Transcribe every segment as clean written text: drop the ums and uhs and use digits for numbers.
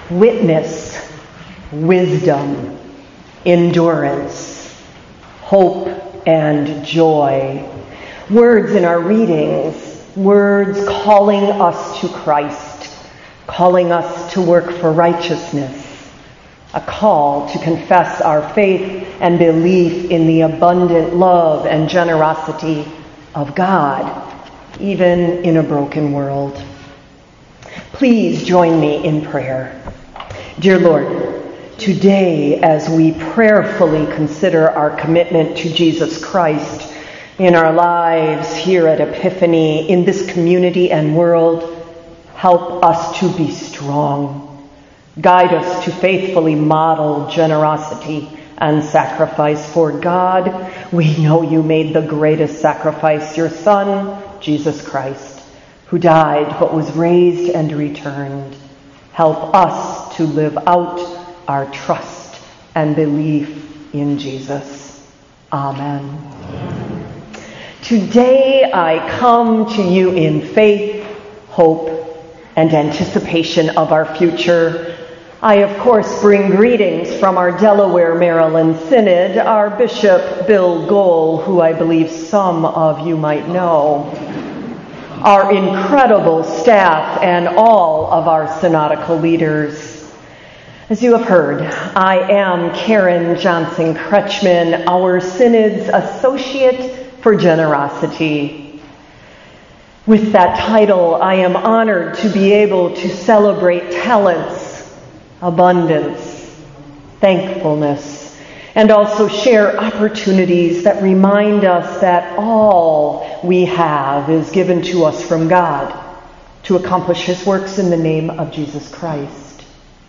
witness, wisdom, endurance, hope, and joy. Words in our readings, words calling us to Christ, calling us to work for righteousness, a call to confess our faith and belief in the abundant love and generosity of God, even in a broken world. Please join me in prayer. Dear Lord, today as we prayerfully consider our commitment to Jesus Christ in our lives here at Epiphany, in this community and world, help us to be strong. Guide us to faithfully model generosity and sacrifice for God. We know you made the greatest sacrifice, your Son, Jesus Christ, who died but was raised and returned. Help us to live out our trust and belief in Jesus. Amen. Today I come to you in faith, hope, and anticipation of our future. I, of course, bring greetings from our Delaware, Maryland Synod, our Bishop Bill Gohl, who I believe some of you might know, our incredible staff, and all of our synodical leaders. As you have heard, I am Karen Johnson Kretschmann, our Synod's Associate for Generosity. With that title, I am honored to be able to celebrate talents, abundance, thankfulness, and also share opportunities that remind us that all we have is given to us from God to accomplish His works in the name of Jesus Christ.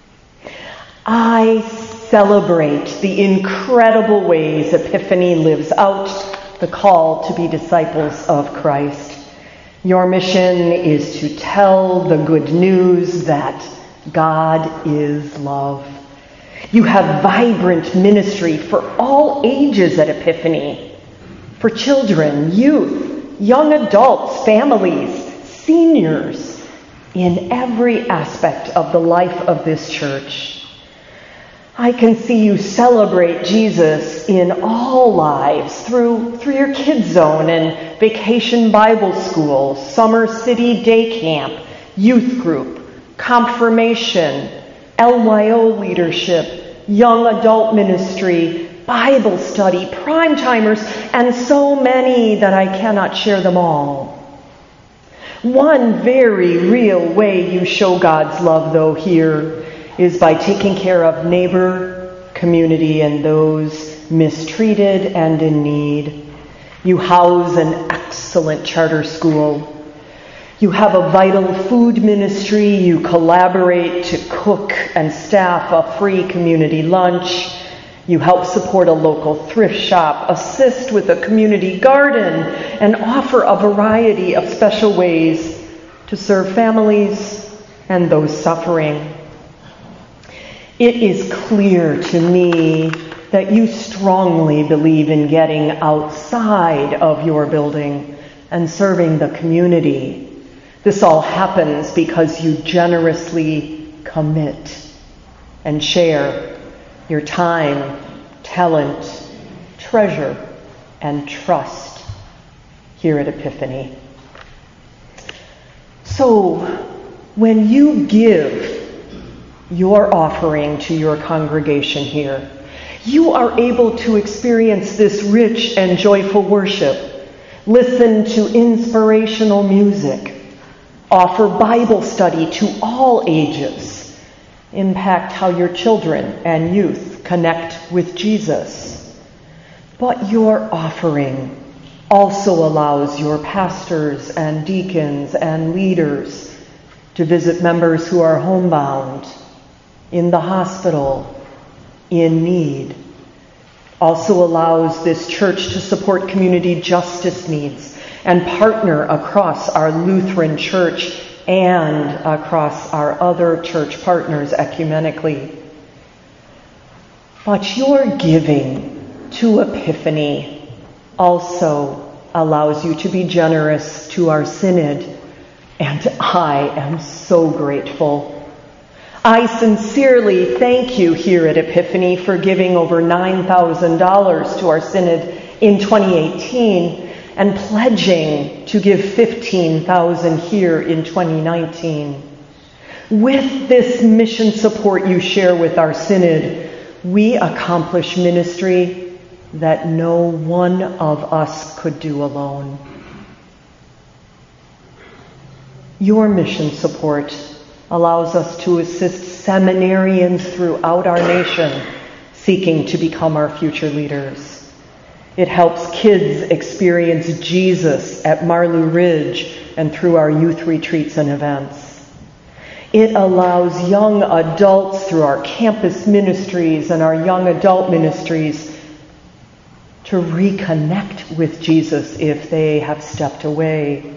I celebrate the incredible ways Epiphany lives out the call to be disciples of Christ. Your mission is to tell the good news that God is love. You have vibrant ministry for all ages at Epiphany, for children, youth, young adults, families, seniors, in every aspect of the life of this church. I can see you celebrate Jesus in all lives through your kids' zone and vacation Bible school, summer city day camp, youth group, confirmation, LYO leadership, young adult ministry, Bible study, prime timers, and so many that I cannot share them all. One very real way you show God's love, though, here is by taking care of neighbor, community, and those mistreated and in need. You house an excellent charter school. You have a vital food ministry. You collaborate to cook and staff a free community lunch. You help support a local thrift shop, assist with a community garden, and offer a variety of special ways to serve families and those suffering. It is clear to me that you strongly believe in getting outside of your building and serving the community. This all happens because you generously commit and share your time, talent, treasure, and trust here at Epiphany. So, when you give your offering to your congregation here, you are able to experience this rich and joyful worship, listen to inspirational music, offer Bible study to all ages, impact how your children and youth connect with Jesus. But your offering also allows your pastors and deacons and leaders to visit members who are homebound, in the hospital, in need. Also allows this church to support community justice needs and partner across our Lutheran church and across our other church partners ecumenically. But your giving to Epiphany also allows you to be generous to our synod, and I am so grateful. I sincerely thank you here at Epiphany for giving over $9,000 to our synod in 2018 and pledging to give $15,000 here in 2019. With this mission support you share with our synod, we accomplish ministry that no one of us could do alone. Your mission support allows us to assist seminarians throughout our nation seeking to become our future leaders. It helps kids experience Jesus at Marlou Ridge and through our youth retreats and events. It allows young adults through our campus ministries and our young adult ministries to reconnect with Jesus if they have stepped away.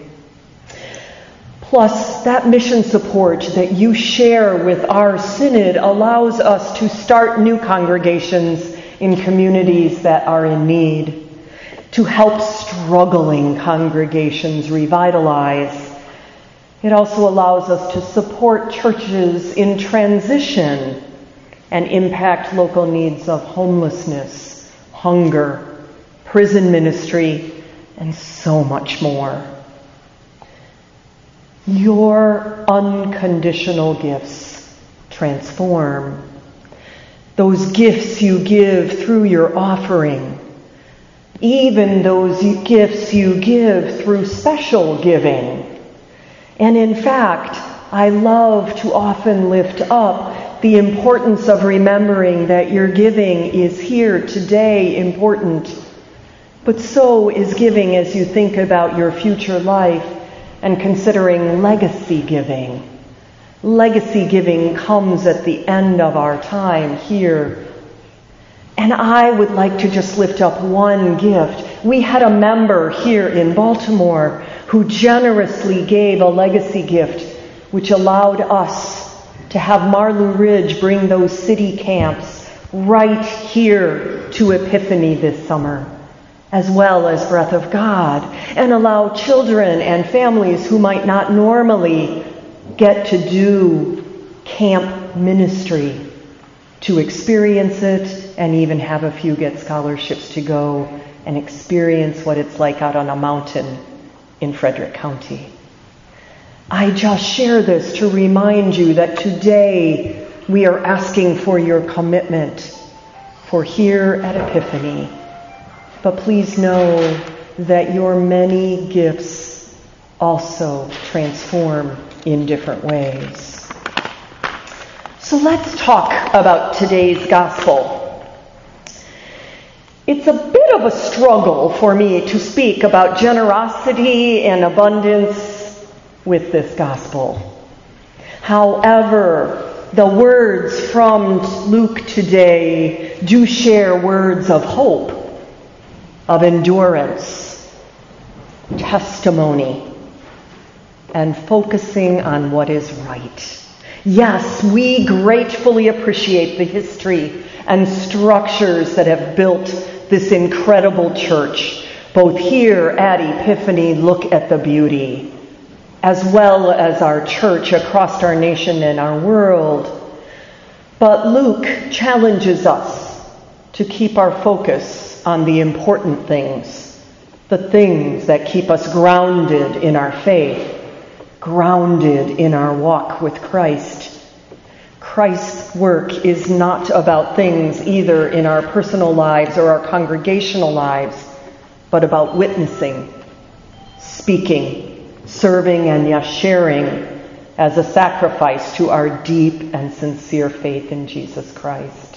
Plus, that mission support that you share with our synod allows us to start new congregations in communities that are in need, to help struggling congregations revitalize. It also allows us to support churches in transition and impact local needs of homelessness, hunger, prison ministry, and so much more. Your unconditional gifts transform. Those gifts you give through your offering, even those gifts you give through special giving. And in fact, I love to often lift up the importance of remembering that your giving is here today important, but so is giving as you think about your future life and considering legacy giving. Legacy giving comes at the end of our time here. And I would like to just lift up one gift. We had a member here in Baltimore who generously gave a legacy gift, which allowed us to have Marlou Ridge bring those city camps right here to Epiphany this summer, as well as Breath of God, and allow children and families who might not normally get to do camp ministry to experience it and even have a few get scholarships to go and experience what it's like out on a mountain in Frederick County. I just share this to remind you that today we are asking for your commitment for here at Epiphany. But please know that your many gifts also transform in different ways. So let's talk about today's gospel. It's a bit of a struggle for me to speak about generosity and abundance with this gospel. However, the words from Luke today do share words of hope, of endurance, testimony, and focusing on what is right. Yes, we gratefully appreciate the history and structures that have built this incredible church. Both here at Epiphany, look at the beauty, as well as our church across our nation and our world. But Luke challenges us to keep our focus on the important things, the things that keep us grounded in our faith, grounded in our walk with Christ. Christ's work is not about things either in our personal lives or our congregational lives, but about witnessing, speaking, serving, and yes, sharing as a sacrifice to our deep and sincere faith in Jesus Christ.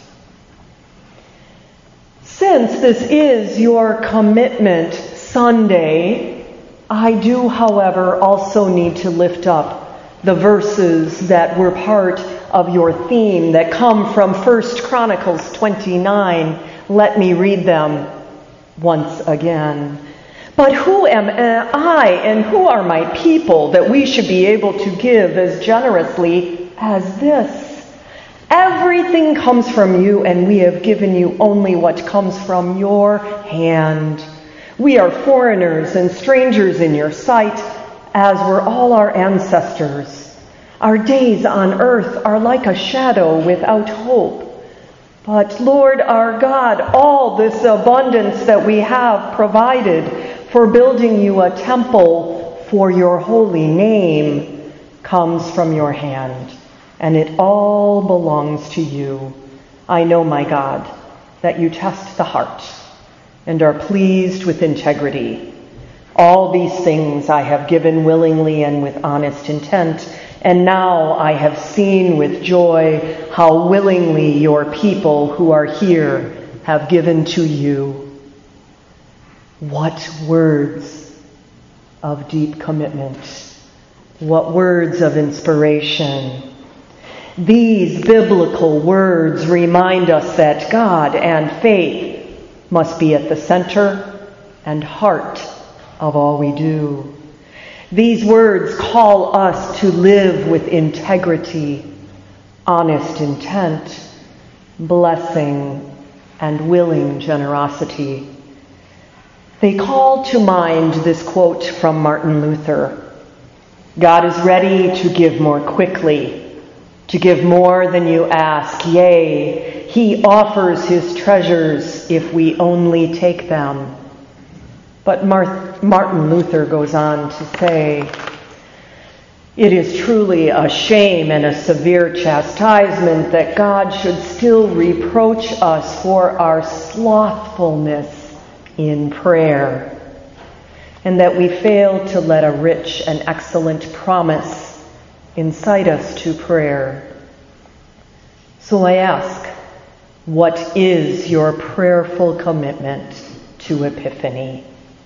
Since this is your commitment Sunday, I do, however, also need to lift up the verses that were part of your theme that come from 1 Chronicles 29. Let me read them once again. But who am I and who are my people that we should be able to give as generously as this? Everything comes from you, and we have given you only what comes from your hand. We are foreigners and strangers in your sight, as were all our ancestors. Our days on earth are like a shadow without hope. But Lord our God, all this abundance that we have provided for building you a temple for your holy name comes from your hand, and it all belongs to you. I know, my God, that you test the heart and are pleased with integrity. All these things I have given willingly and with honest intent, and now I have seen with joy how willingly your people who are here have given to you. What words of deep commitment. What words of inspiration. These biblical words remind us that God and faith must be at the center and heart of all we do. These words call us to live with integrity, honest intent, blessing, and willing generosity. They call to mind this quote from Martin Luther: God is ready to give more quickly, to give more than you ask. Yea, he offers his treasures if we only take them. But Martin Luther goes on to say, it is truly a shame and a severe chastisement that God should still reproach us for our slothfulness in prayer, and that we fail to let a rich and excellent promise incite us to prayer. So I ask, what is your prayerful commitment to Epiphany?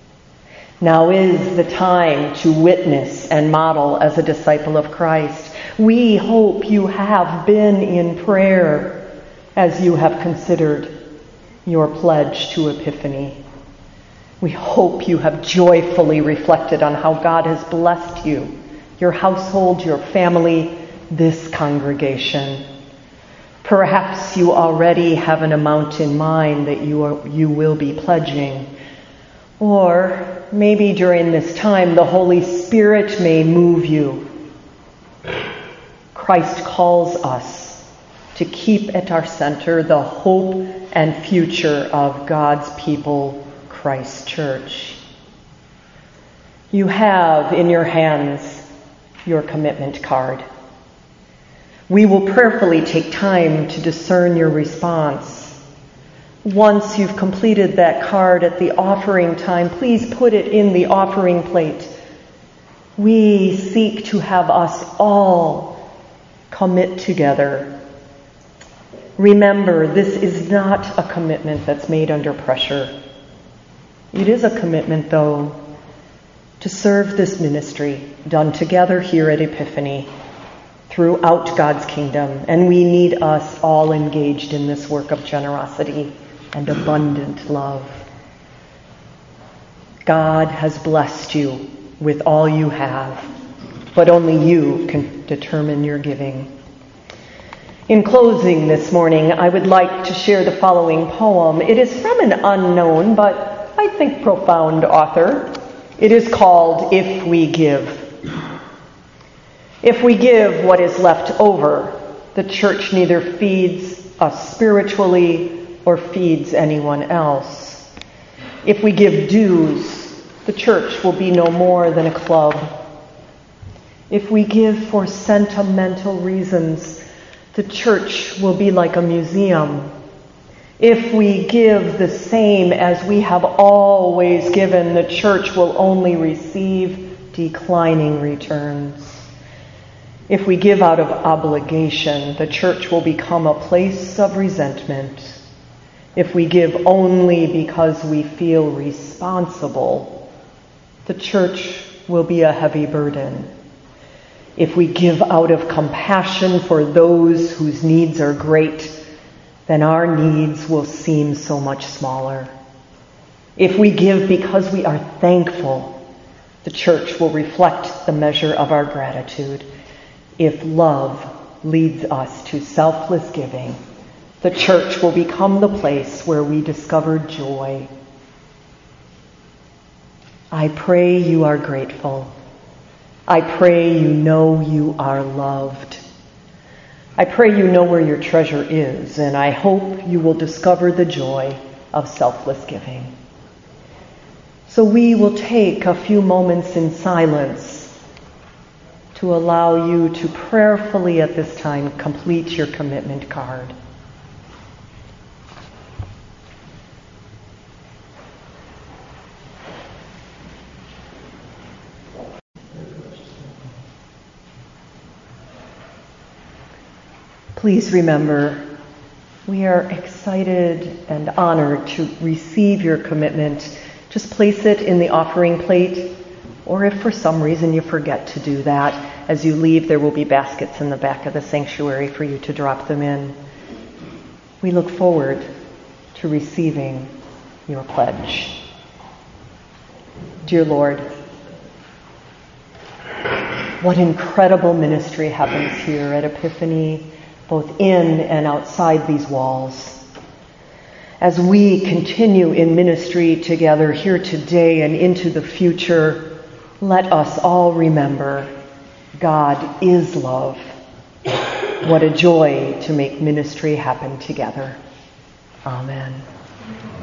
Now is the time to witness and model as a disciple of Christ. We hope you have been in prayer as you have considered your pledge to Epiphany. We hope you have joyfully reflected on how God has blessed you, your household, your family, this congregation. Perhaps you already have an amount in mind that you will be pledging. Or maybe during this time the Holy Spirit may move you. Christ calls us to keep at our center the hope and future of God's people, Christ's church. You have in your hands your commitment card. We will prayerfully take time to discern your response. Once you've completed that card at the offering time, please put it in the offering plate. We seek to have us all commit together. Remember, this is not a commitment that's made under pressure. It is a commitment, though, to serve this ministry done together here at Epiphany throughout God's kingdom. And we need us all engaged in this work of generosity and abundant love. God has blessed you with all you have, but only you can determine your giving. In closing this morning, I would like to share the following poem. It is from an unknown, but I think profound author. It is called If We Give. If we give what is left over, the church neither feeds us spiritually or feeds anyone else. If we give dues, the church will be no more than a club. If we give for sentimental reasons, the church will be like a museum. If we give the same as we have always given, the church will only receive declining returns. If we give out of obligation, the church will become a place of resentment. If we give only because we feel responsible, the church will be a heavy burden. If we give out of compassion for those whose needs are great, then our needs will seem so much smaller. If we give because we are thankful, the church will reflect the measure of our gratitude. If love leads us to selfless giving, the church will become the place where we discover joy. I pray you are grateful. I pray you know you are loved. I pray you know where your treasure is, and I hope you will discover the joy of selfless giving. So we will take a few moments in silence to allow you to prayerfully at this time complete your commitment card. Please remember, we are excited and honored to receive your commitment. Just place it in the offering plate, or if for some reason you forget to do that, as you leave there will be baskets in the back of the sanctuary for you to drop them in. We look forward to receiving your pledge. Dear Lord, what incredible ministry happens here at Epiphany, both in and outside these walls. As we continue in ministry together here today and into the future, let us all remember God is love. What a joy to make ministry happen together. Amen.